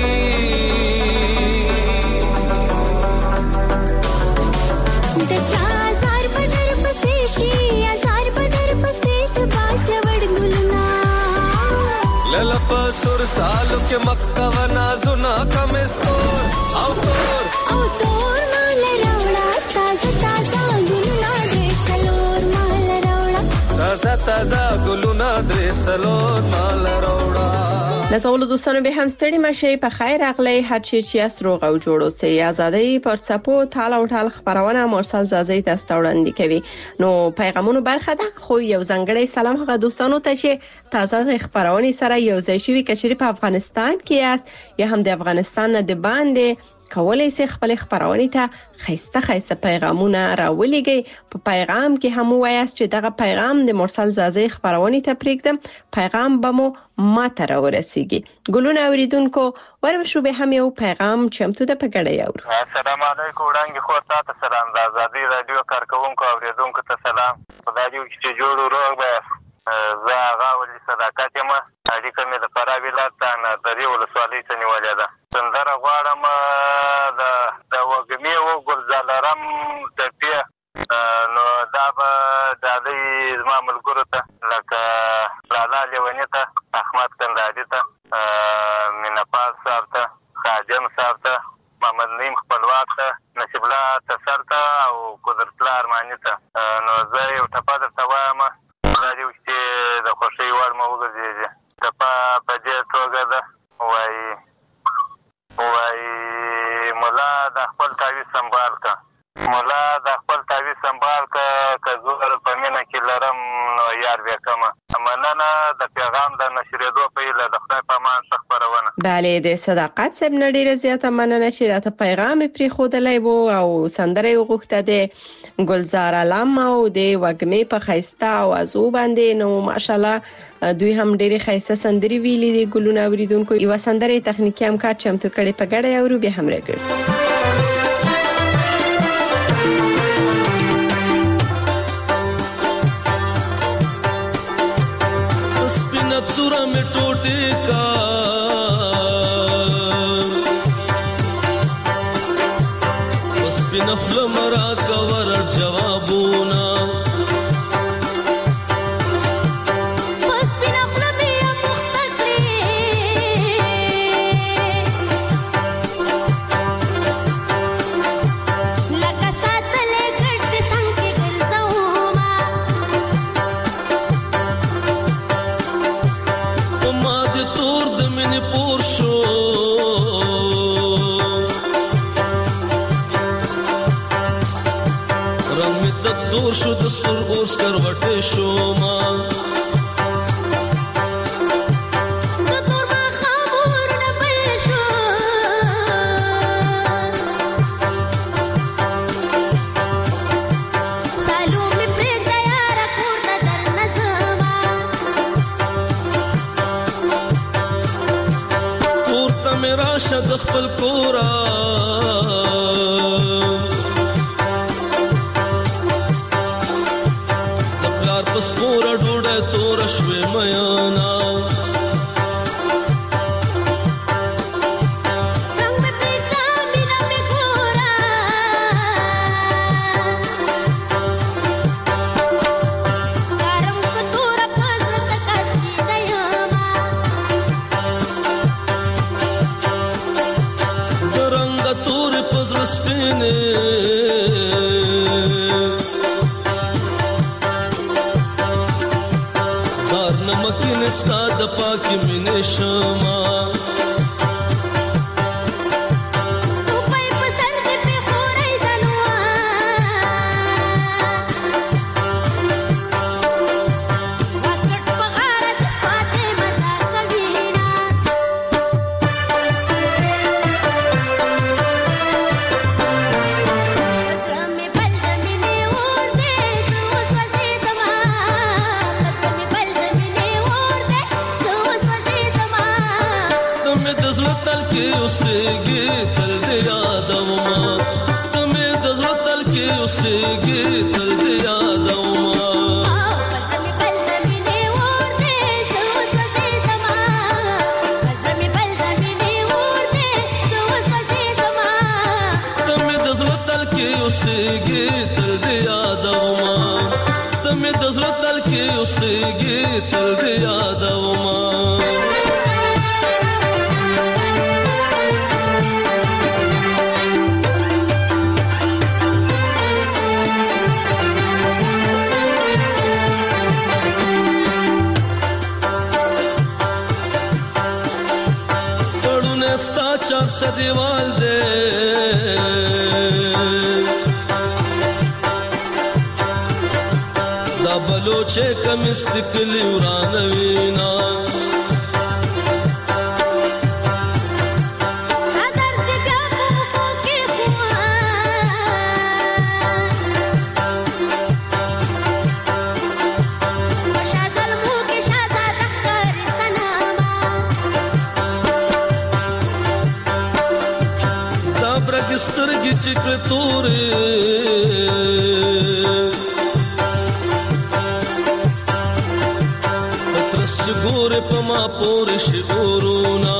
H: د چازار بدر پسې شي هزار بدر پسې سبا چوړ ګلنا
F: للا پسور سالو کې مکه ونا زنا کمستور او تور
H: او تور مال راوړا تازه تازه ګلنا دې سلور مال راوړا
F: تازه تازه ګلنا دې سلور مال راوړا
C: نزول دوستانو به هم ستړي مشه په خیر اغلی هر چی چې اسروغ او جوړو سي آزادۍ پر څپو تال او ټال خبرونه مرسل زازي تاسو وړاندې کوي نو پیغامونو برخه ده خو یو ځنګړی سلام هغه دوستانو ته چې تازه خبرونه سره یو ځای شوي کچري په افغانستان کې است یا هم د افغانستان نه د باندې کولای شئ خپل خبرونه ته خيسته خيسته پیغامونه راولېږئ. په پیغام کې هم وایاست چې دغه پیغام د مرسل زازي خبرونه ته پرېږدم، پیغام به مو ماته راورسیږي. ګلونه اوریدونکو ورشو به هم یو پیغام چمتو ده په ګډه یو.
K: السلام علیکم وړاندې خو تاسو سلام د آزادۍ رادیو کارکونکو اوریدونکو ته سلام. خدای دې چې جوړ روغ به زه هغه ولي صداقت یم. اړیکه مې د فراه ولایت ته نادري ولسوالۍ ته نیولې ده. سندره غواړم د وږمې و ګلزارلرم ټپې، نو دا به ډالۍ زما ملګرو ته لکه لالا لیوني ته، احمد کندهاري ته، مینهپال صاحب ته، خادم صاحب ته، محمد نعیم خپلواک ته، نصیب الله تسر ته او قدرت الله ارماني ته. نو زه یو ټپه درته وایم، خدای دې وکړي چې د خوښۍ وړ مو وګرځېږي. ټپه په دې توګه ده، وایي وایي ملا د خپل تعویض سنبال که، ملا د خپل تعویض سنبال که، که زور په مینه کې لرم نو یار بیا کمه. مننه د پیغام د نشرېدو په هیله. د خدای په امان ښه خپرونه.
C: بله، د صداقت صاحب نه ډېره زیاته مننه چې راته پیغام یې پرېښودلی و او سندره یې وغوښته د ګلزار علم او د وږمې په ښایسته اوازو باندې. نو ماشاءالله دوی هم ډېرې ښایسته سندرې ویلي دي. ګلونه اوریدونکو یوه سندره یې تخنیکي همکار چمتو کړې، په ګډه یې اورو، بیا هم راګرځو.
I: तुरा में टोटे का बस बिनफल मरा कवर जवाबूना شو د سر اوس کروټې شو ما د تور ما خبر نه بل شو سالو می پرې د یار کور د در نظما کور ته میرا شد خپل کورا پورا ډوډۍ تور شوې میانا رنگ مې پیکا مینا مې ګورا کارم کو تور پزړه تکا سیدایما رنگ تور پزړه سپینې ستا د پاکي مینې شما تو پای په سر دې په خورای دنوا واسټ په غارت ساته مزه کوینا رمې بل د مینې اور دې اوس وځي دما رمې بل د مینې تل کې اوسېږي تل دې یادوما تمې د زړه تل کې اوسېږي تل دې یادوما پزمې بل د مینې اور دې زه وسوځېدما پزمې بل د مینې اور دې زه وسوځېدما تمې د زړه تل کې اوسېږي تل دې یادوما تمې د زړه تل کې اوسېږي تل دې یادوما चार सा दीवाल दे دا बलोचे कमिस्तिकली उरानवीना چکړه تورې ترس چې ګورې په ما پورې شي ګورونا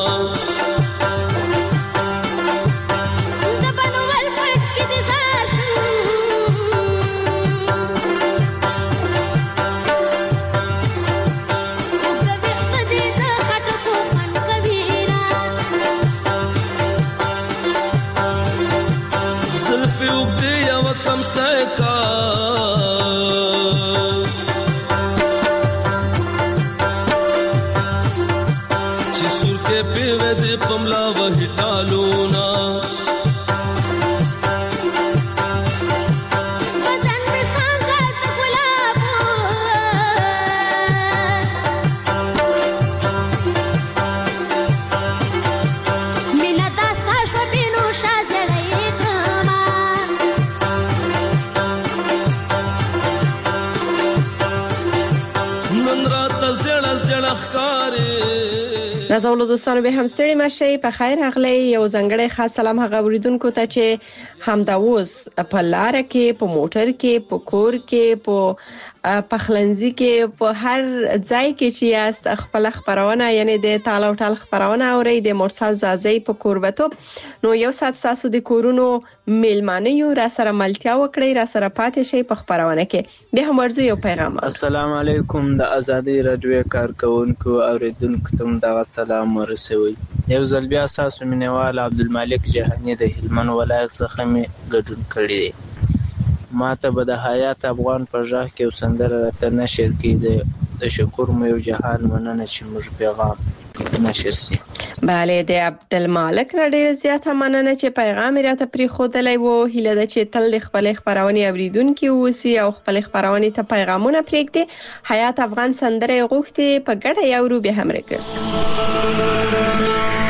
C: نازولو دوستانو به هم ستړي مشي په خیر اغلی یو ځنګړی خاص سلام هغه اوریدونکو ته چې همدا اوس په لار کې په موټر کې په کور کې په پخلنځي کې په هر ځای کې چې یاست خپل خبرونه یعنی د تاله او ټال خبرونه اوري د مرسل زازي په کوربتوب نو یو سات تاسو د کورونو میلمانه یو را سره ملتیا وکړي را سره پاتې شي په خبرونه کې به هم ورزو یو پیغام.
L: السلام علیکم د ازادي رادیو کارکونکو اوریدونکو ته دا سلام ورسوي. یو ځل بیا تاسو مینوال عبدالمالک جهانی د هلمند ولایت څخه می ګډون کړی دی. ما ته به د حیات افغان په ژغ کې وسندره راته نشر کړي د شکر مو یو جهان مننه چې موږ پیغام نشر سي.
C: بله د عبدالمالک نه ډیر زیاته مننه چې پیغام راته پری خودلای وو. هیله ده چې تل خپل خبرونه اوریدونکو وسی او خپل خبرونه ته پیغامونه پریږدي. حیات افغان سندره غوښتي په ګډه یو رو به هم راګرځي.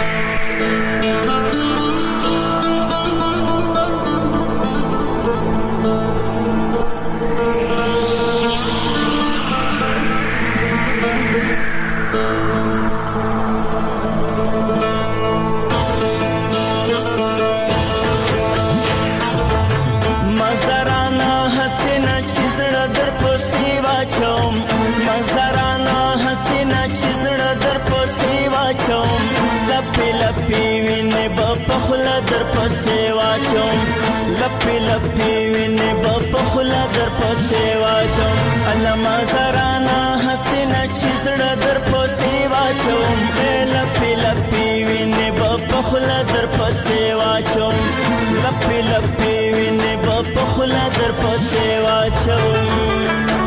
M: پخلا در پسې واچوم لپی لپی وینې به پخلا در پسې واچوم علما زرانا حسینه چې زړه در پسې واچوم لپی لپی وینې به پخلا در پسې واچوم لپی لپی وینې به پخلا در پسې واچوم.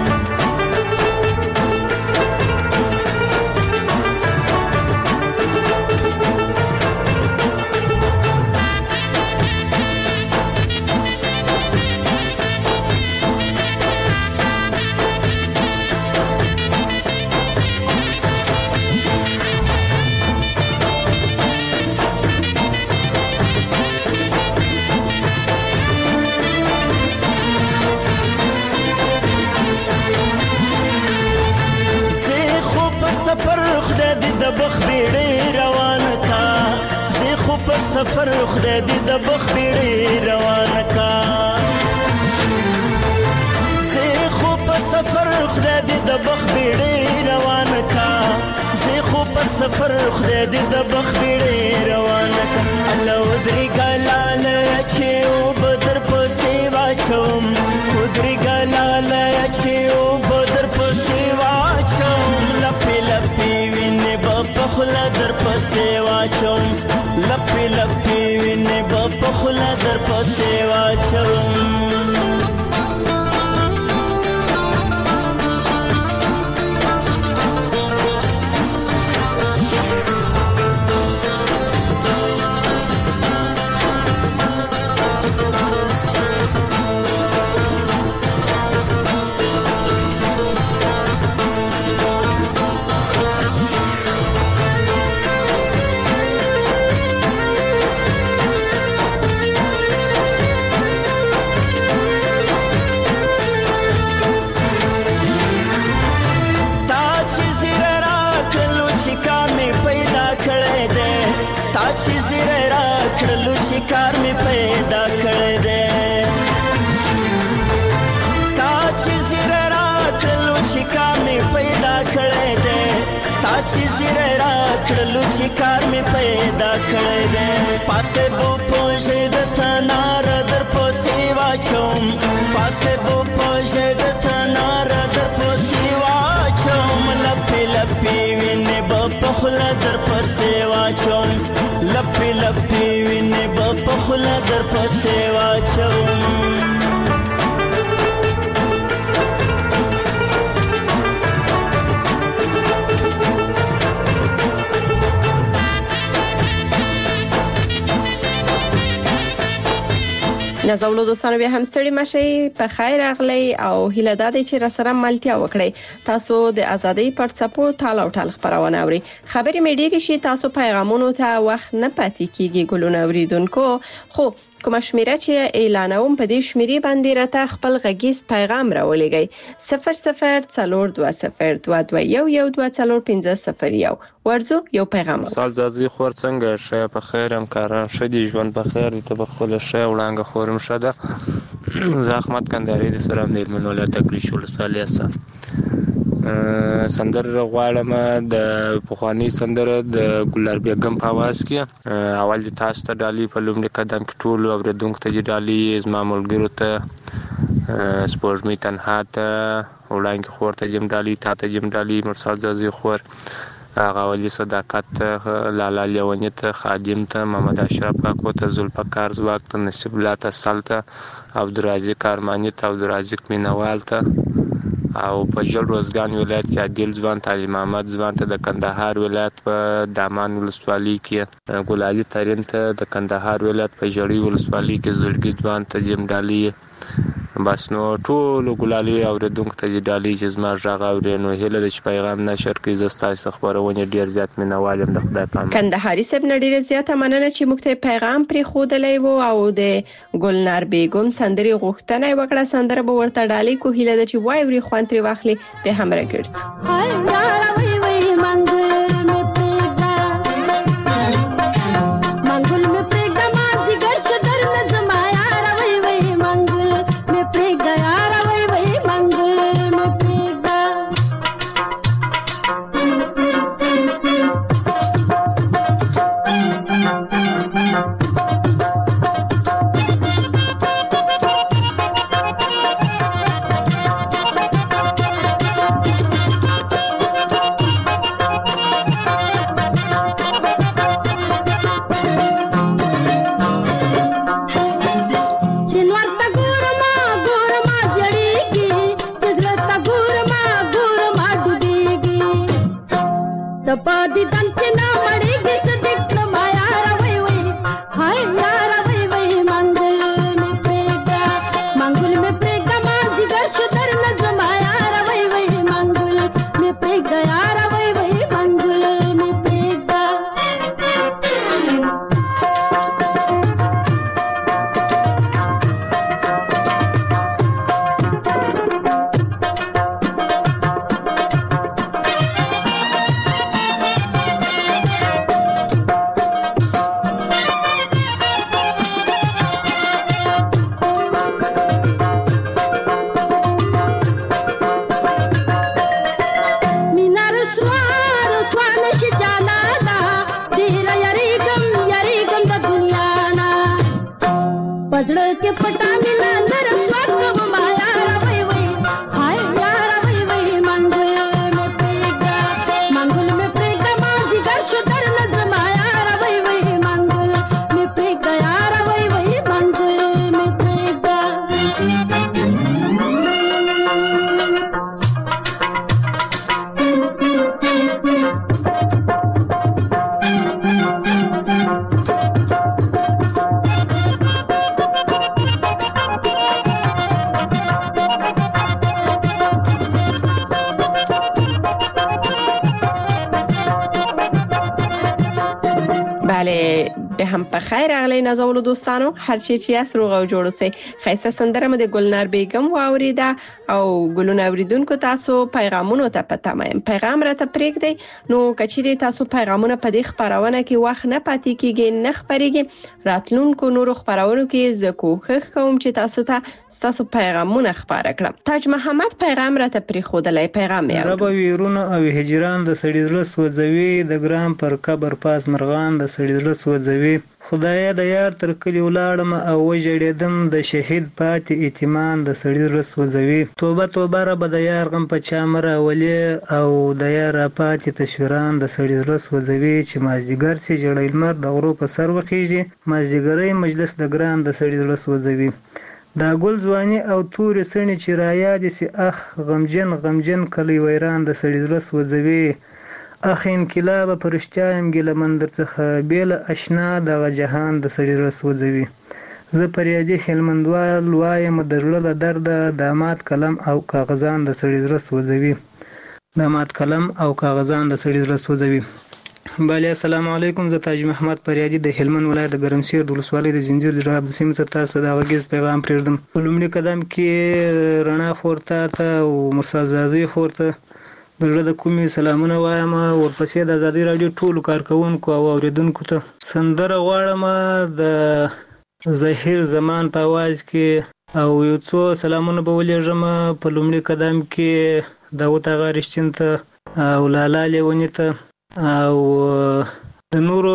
M: سفر خدای دې د بخ بیړې روان کا زه خو په سفر خدای دې د بخ بیړې روان کا زه خو په سفر خدای دې د بخ بیړې روان کا الله ودري ګلال چې او بدر په سیوا چوم ودري ګلال چې او بدر په سیوا چوم لپی لپی وینې په خلا در په سیوا چوم لپی لپی وینې په خلا در په سیوا چوم. کار می پیدا کړی می پیدا کړی دی تا چې زیری راکړلو چې کار می پیدا کړی دی پاسته بو پوژې د تنار در پسې واچوم پاسته بو پوژې د تنار در پسې واچوم لپې لپې وینې به په خوله در پسې واچوم لپې لپې وینې به په خوله در پسې واچوم
C: نازولو دوستانو بیا هم ستړي مشي په خیر اغلی او هیله ده چې را سره ملتیا وکړي تاسو د ازادي پر څپو تال او تال خبرونه اوري خبري مې ډیره شي تاسو پیغامونو ته وخت نه پاتې کیږي ګلونه اوریدونکو خو کوم شمیره چې اعلانوم په دې شمیرې باندې راته خپل غږیز پیغام راولېږئ صفر صفر څلور دوه صفر دوه دوه یو یو دوه څلور پنځه صفر یو ورزو یو پیغام
N: سال زازي خور څنګه شه په خیر هم کاران شدي ژوند په خیر ته په خپل شه وړاندې خورم شده زحمت کنداري د سره د منوله تکلیف ول سوالي اسان سندر غواړم د پخوانی سندر د ګلار بیگم په आवाज کې اول تاسو ته ډالي په لومړي قدم کې ټول اوریدونکو ته ډالي زما ملګرو ته سپورټ می تنها ته وړاندې خور ته جیم ډالي تا ته جیم ډالي مرسال زازي خور هغه ولي صداقت لالا لیونی ته خادم ته محمد اشرف کاکو ته زلفقار زواک ته نصیب الله ته سلطه عبدالرازق کارمانی ته عبدالرازق مینوال ته او په جل روزګان ولایت کې عادل ځوان تعلیم محمد ځوان ته د کندهار ولایت په دامان ولسوالۍ کې ګلالي ترين ته د کندهار ولایت په جړی ولسوالۍ کې زړګي ځوان ته جیم ډالي بس نو ټول ګلالي اوریدونکو ته ډالي چې زما ژغه اورینو هله د پیغام نشر کې زستای خبرونه ډیر زیات مینوالم د خدای پامه
C: کندهاري سب نډیر زیات مننه چې موږ ته پیغام پرې خودلې وو او د ګلنار بیگم سندري غوښتنه وکړه سندره به ورته ډالي کو هله د چې وای وري خوان تر واخلي به هم راګرځو هاي یار وای وای منګل می پېګا منګل می پېګا ما زیګر شدر نه زما یار وای وای منګل می پېګا یار وای وای منګل می پېګا
O: दपादी दंचना मड़ेगी सदिक माया रवै वै हाय यार वै वै मंगल में प्रेगा मंगल में प्रेगा माजी घर शुदर न जमाया रवै वै मंगल में प्रेगा यार वै वै मंगल में प्रेगा के पटाने ना नर स्वागत माया रवै वै हाय यार वै वै मंगल में प्रेगा मंगल में प्रेगा माजी घर शुदर न जमाया रवै वै मंगल में प्रेगा यार वै वै मंगल में प्रेगा
C: به هم په خیر اغلی نازولو دوستانو هر چی چې اس روغ او جوړ اوسئ. خیسته سندره مې د ګلنار بیگم واوریده او ګلونه اوریدونکو تاسو پیغامونو ته پته مې پیغام راته پرېږدئ. نو کچېرې تاسو پیغامونه په دې خبرونه کې وخت نه پاتې کیږي نه خبرېږي راتلونکو نورو خبرونو کې زه کوښښ کوم چې تاسو ته تاسو پیغامونه خبره کړم. تاج محمد پیغام راته پرېښودلی پیغام یې
L: رب ویرونه او هجران د سړي زړه سوځوي د ګرام پر قبر پاس مرغان د سړي زړه سوځوي. خدایا د یار تر کلی ولاړم او وژړېدم د شهید پاتې ایتمان د سړي زړه سوځوي. توبه توبه رب د یار غم په چا مه راولې او د یار پاتې تصویران د سړي زړه سوځوي. چې مازدیګر سي ژړی لمر د غرو په سر وخیږي مازدیګرۍ مجلس د ګران د سړي زړه سوځوي. دا ګل ځواني او تورې څڼې چې رایادې سي اخ غمجن غمجن کلی ویران د سړي زړه سوځوي. اخ انقلاب په رښتیا یم ګیلمن در څخه بې له اشنا دغه جهان د سړي زړه سوځوي. زه فریادي هلمندوال وایم د زړه له درده داماد قلم او کاغذان د سړي زړه سوځوي. داماد قلم او کاغذان د سړي زړه سوځوي. بله السلام علیکم. زه تاج محمد فریادي د هلمند ولایت د ګرمسیر د ولسوالۍ د زنجیر د راب د سیمې ته تاسو ته د غږیز پیغام پرېږدم. په لومړي قدم کې رڼا خور ته او مرسل زازي خور ته د زړه د کومې سلامونه وایم. ورپسې د ازادي راډیو ټولو کارکوونکو او اورېدونکو ته سندره غواړم د ظهیر زمان په اواز کې او یو څو سلامونه به ولېږم. په لومړي قدم کې داود اغا رښتین ته او لالا لیوني ته او د نورو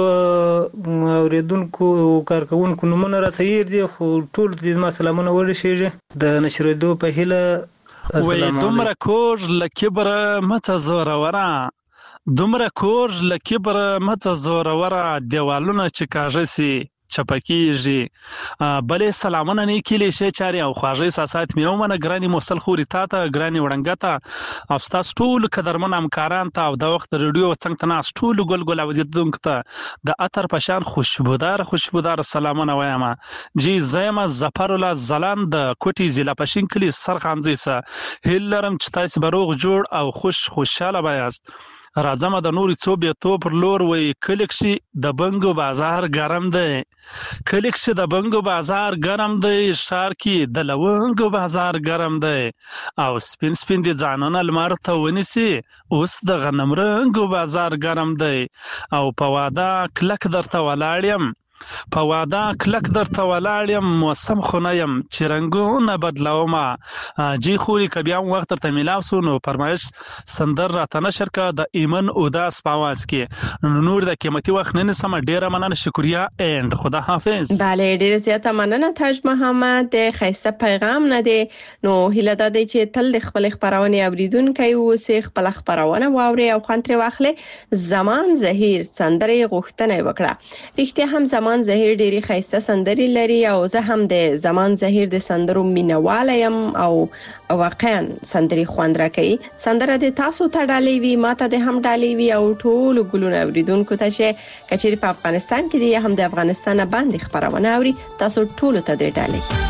L: اوریدونکو کارکوونکو نومونه راته هیر دي خو ټول دې ما سلامونه ورسیږي د نشرېدو په هیله.
P: وای دومره کور له کبره مڅه زوروره دومره کور له کبره مڅه زوروره دیوالونه چې کاږه سي چپکیږي. بلې سلامونه نه کېلی شي چاري او خواږه احساسات مې ومنه ګراني موصل خوري تا ته ګراني وړنګه ته او ستاسو ټولو قدرمن همکاران ته او د وخت ریډیو څنګ ته ناست ټولو ګل ګل اوریدونکو ته د عطر په شان خوشبودار خوشبودار سلامونه وایم. جی زه یم ظفر الله ځلان د کوټي ضلع پښین کلي سرخانځي څخه هیله لرم چې تاسو به روغ جوړ او خوش خوشحاله به یاست. راځم د نوري څو بیتو پر لور وای کلیک شي د بنګو بازار ګرم دی کلیک شي د بنګو بازار ګرم دی شار کې د لونګو بازار ګرم دی او سپین سپین دي ځانونه لمر ته ونیسي اوس د غنم رنګو بازار ګرم دی او په واده کلک درته ولاړ یم په واده کلک درته ولاړ یم موسم خو نه یم چې رنګونه بدلومه جی خوري که بیا هم وخت درته میلاو سو نو فرمایش سندر راته نشر که د ایمن اوداس په اواز کې نور د قیمتي وخت نه نیسم. ډیره مننه شکریا اند خدا حافظ.
C: بله ډیره زیاته مننه تاج محمد د خیسته پیغام نه دی. نو هیله ده چې تل د خپل خبرونه اوریدونکو اوسې خپل خبرونه واوري او خوند ترې واخلي. زمان زهیر سندره غوښتنه وکړه. رښتیا هم زمان زهیر ډیری خیسته سندري لري او زه هم د زمان زهیر د سندرو مینواله یم او واقعا سندري خوند راکوي. سندره د تاسو ته ډالۍ وي ماته د هم ډالۍ وي او ټول ګلونه اوریدونکو ته چې کچېری په افغانستان کې دی هم د افغانستان باندې خبرونه اوري تاسو ټول ته د ډالۍ.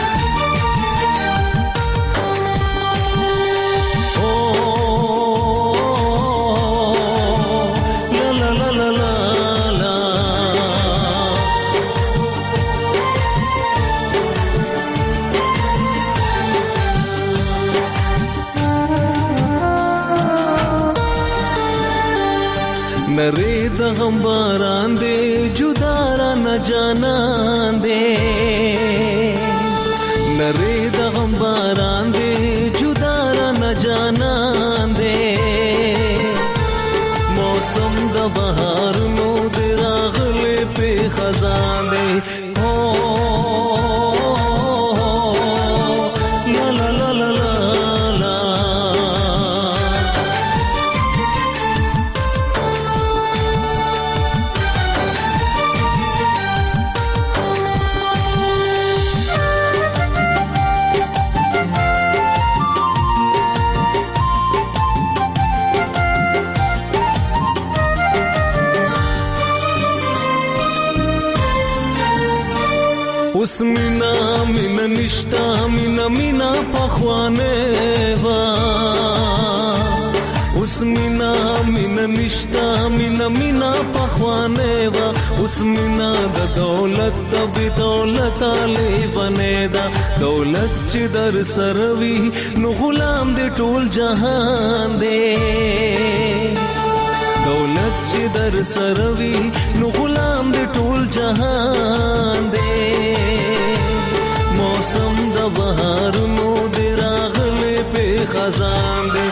I: نری د غم باران دے جدا را نہ جانان دے نری د غم باران دے جدا را نہ جانان دے موسم د بهار نو د راغله په خزان دے اوس مینا مینا نشتا مینا مینا پخوانه وا اوس مینا مینا نشتا مینا مینا پخوانه وا اوس مینا د دولت د بی دولت علی بنیدا دولت چې در سروي نو غلام دې ټول جهان دې دولت چې در سروي نو غلام دې ټول جهان دې موسم د بهار نو دې راغله په خزان دې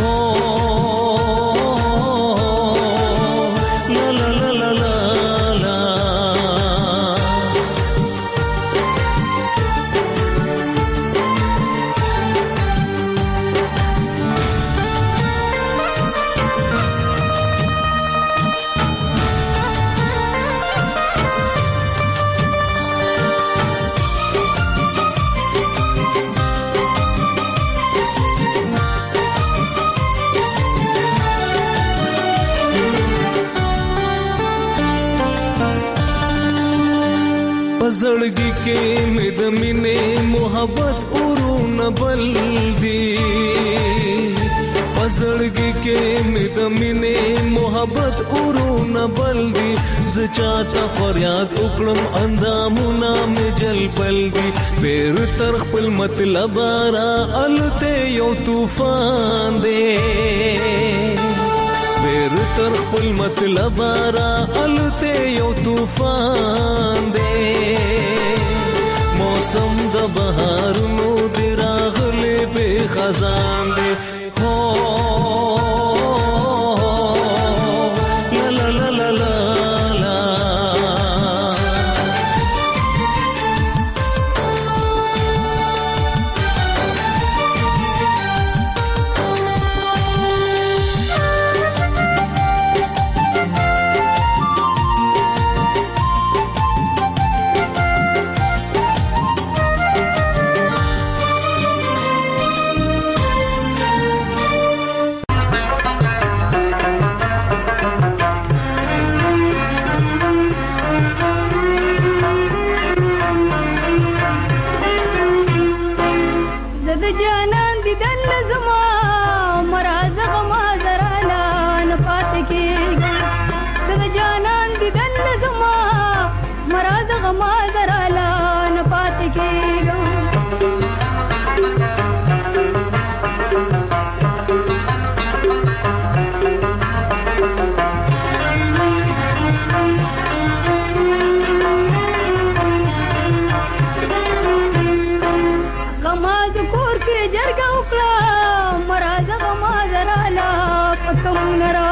I: زړګي کې مې د مینې محبت اورونه بل دي پزړګي کې مې د مینې محبت اورونه بل دي زچاته فریاد وکړم اندامونه مې جل بل دي پیر تر خپل مطلب را الته یو طوفان دی پیر تر خپل مطلب را الته یو طوفان دی موسم د بهار نو دی راغله به خزان دی هو لا لا لا لا لا
O: جرګه وکړه مراد غما دراله پکمون را